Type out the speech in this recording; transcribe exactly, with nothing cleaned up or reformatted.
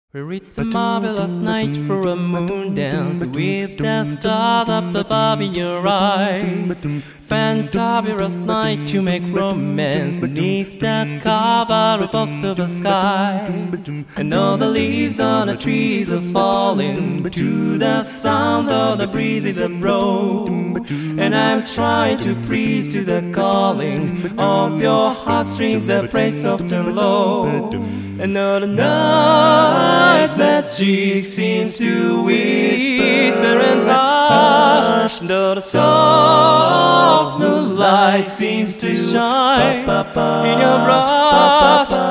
Where it's a marvelous night for a moon dance with the stars up above in your eyes. Fantabulous night to make romance beneath the cover of October skies. And all the leaves on the trees are falling to the sound of the breezes that blow. And I'm trying to breathe to the calling of your heartstrings that play soft and low. And all the night's magic seems to whisper and hush, though the soft moonlight seems to shine in your brush.